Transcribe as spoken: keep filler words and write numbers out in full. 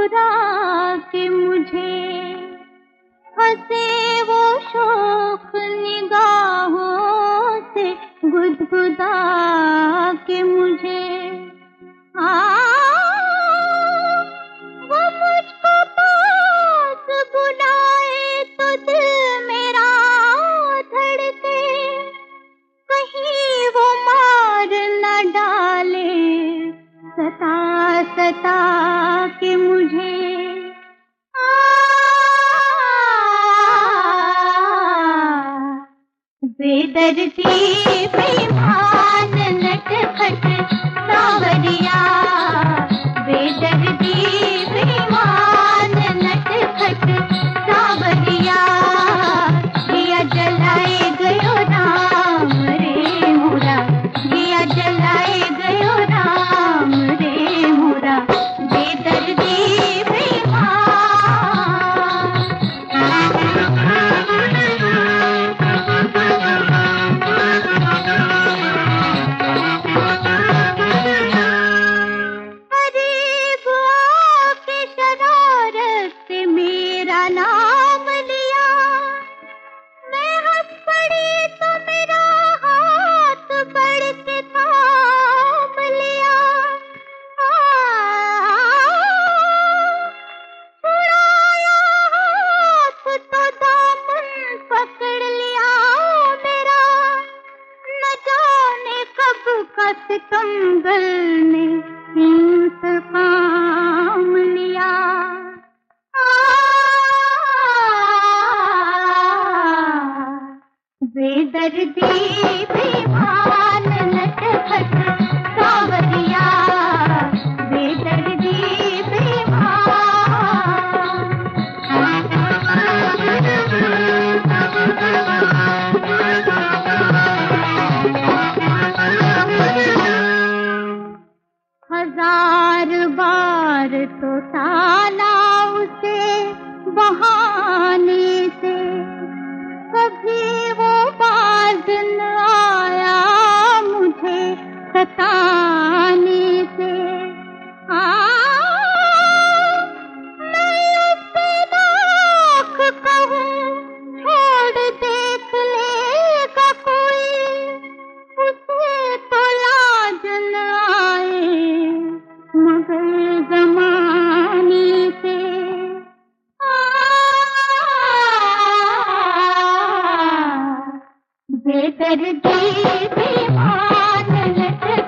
मुस्कुरा के मुझे हंसे वो शौक निगाहों से गुदगुदा के मुझे आ वो मुझको पास बुलाए तो दिल मेरा धड़के, कहीं वो मार न डाले सता सता के मुझे। बेदर्दी बेईमान नटखट सांवरिया, बेदर्दी बेईमान नटखट सांवरिया, दिया जलाए गयो राम रे मोरा, दिया जलाए गयो राम रे मोरा, बेदर्दी नाम लिया, मैं हंस पड़ी तो मेरा हाथ बढ़ के थाम लिया, छुड़ाया हाथ तो दामन पकड़ लिया मेरा, न जाने कब का सितमगर ने इंतकाम लिया। बेदर्दी बेईमान नटखट सांवरिया, बेदर्दी हजार बार तो टाला उसे बहाने से, कभी वो बाज न आया मुझे सताने से। आ, मैं उससे लाख कहूँ छोड़ देख लेगा कोई, उसे तो लाज न आए मगर जमाने से। बेदर्दी बेईमान